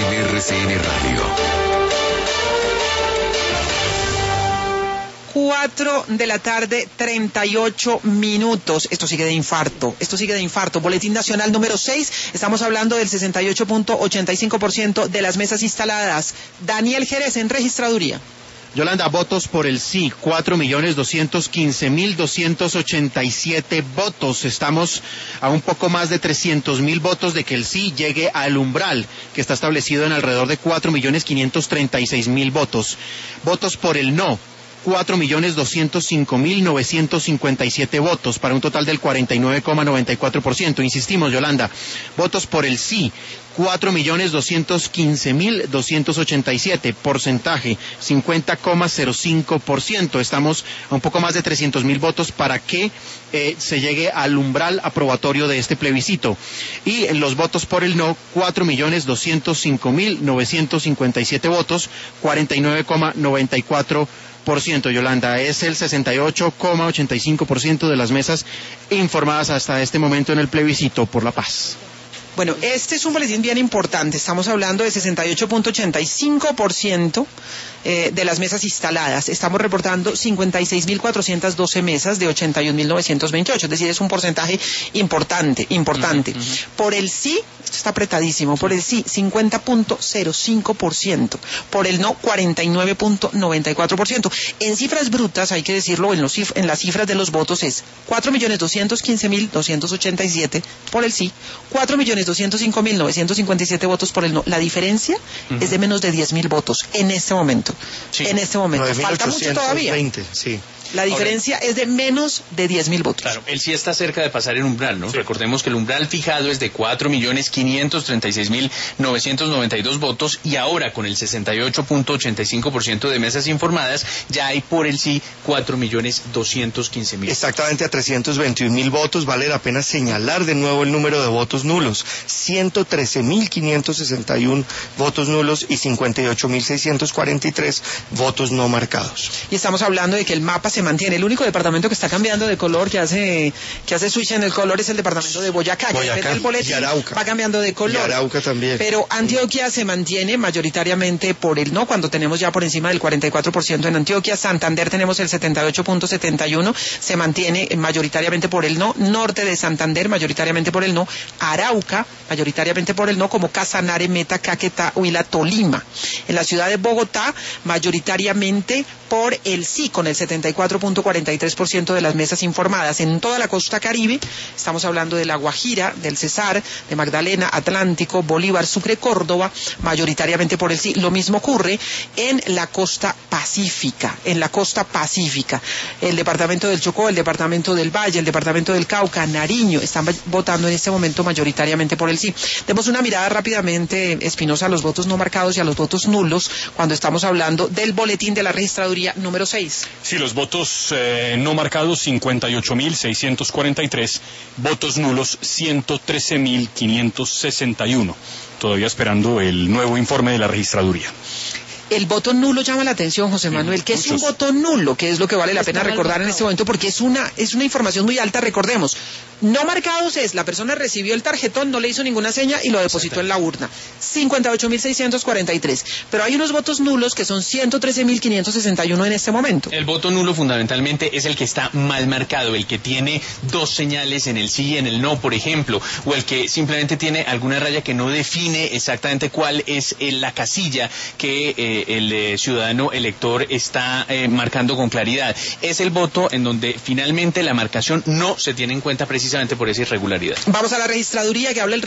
RCN Radio. 4 de la tarde, 38 minutos. Esto sigue de infarto. Boletín Nacional número 6. Estamos hablando del 68.85% de las mesas instaladas. Daniel Jerez en registraduría. Yolanda, votos por el sí, 4.215.287 votos. Estamos a un poco más de 300.000 votos de que el sí llegue al umbral, que está establecido en alrededor de 4.536.000 votos. Votos por el no, 4.205.957 votos, para un total del 49,94%. Insistimos, Yolanda, votos por el sí, 4.215.287, porcentaje 50,05%. Estamos a un poco más de 300.000 votos para que se llegue al umbral aprobatorio de este plebiscito. Y en los votos por el no, 4.205.957 votos, 49,94%. Yolanda, es el 68,85% de las mesas informadas hasta este momento en el plebiscito por la paz. Bueno, este es un boletín bien importante. Estamos hablando de 68.85% de las mesas instaladas. Estamos reportando 56.412 mesas de 81.928. Es decir, es un porcentaje importante. Por el sí, está apretadísimo. Por el sí, 50.05%. Por el no, 49.94%. En cifras brutas, hay que decirlo, en las cifras de los votos es 4.215.287 por el sí, 4.205.957 votos por el no. La diferencia es de menos de 10.000 votos en este momento. Sí. En este momento. 9, Falta mucho todavía. Sí. La diferencia es de menos de 10.000 votos. Claro, él sí está cerca de pasar el umbral, ¿no? Sí. Recordemos que el umbral fijado es de 4.536.992 votos y ahora con el 68.85% de mesas informadas ya hay por el sí 4.215.000. Exactamente, a 321.000 votos. Vale la pena señalar de nuevo el número de votos nulos. 113.561 votos nulos y 58.643 votos no marcados. Y estamos hablando de que el mapa se mantiene. El único departamento que está cambiando de color, que hace switch en el color, es el departamento de Boyacá. El boletín y Arauca. Va cambiando de color. Y Arauca también. Pero Antioquia se mantiene mayoritariamente por el no, cuando tenemos ya por encima del 44% en Antioquia. Santander tenemos el 78.71, se mantiene mayoritariamente por el no. Norte de Santander, mayoritariamente por el no. Arauca, mayoritariamente por el no, como Casanare, Meta, Caquetá, Huila, Tolima. En la ciudad de Bogotá, mayoritariamente por el sí, con el 74.43% de las mesas informadas. En toda la costa caribe, estamos hablando de La Guajira, del Cesar, de Magdalena, Atlántico, Bolívar, Sucre, Córdoba, mayoritariamente por el sí. Lo mismo ocurre en la costa pacífica, el departamento del Chocó, el departamento del Valle, el departamento del Cauca, Nariño, están votando en este momento mayoritariamente por el sí. Demos una mirada rápidamente, Espinosa, a los votos no marcados y a los votos nulos, cuando estamos hablando del boletín de la registraduría número 6. Sí, los votos no marcados 58.643, votos nulos 113.561. Todavía esperando el nuevo informe de la registraduría. El voto nulo llama la atención, José Manuel. ¿Qué es un voto nulo? ¿Qué es lo que vale la pena recordar en este momento? Porque es una información muy alta, recordemos. No marcados es, la persona recibió el tarjetón, no le hizo ninguna seña y lo depositó en la urna. 58.643. Pero hay unos votos nulos que son 113.561 en este momento. El voto nulo fundamentalmente es el que está mal marcado, el que tiene dos señales en el sí y en el no, por ejemplo, o el que simplemente tiene alguna raya que no define exactamente cuál es la casilla que el ciudadano elector está marcando con claridad. Es el voto en donde finalmente la marcación no se tiene en cuenta precisamente por esa irregularidad. Vamos a la registraduría que habla el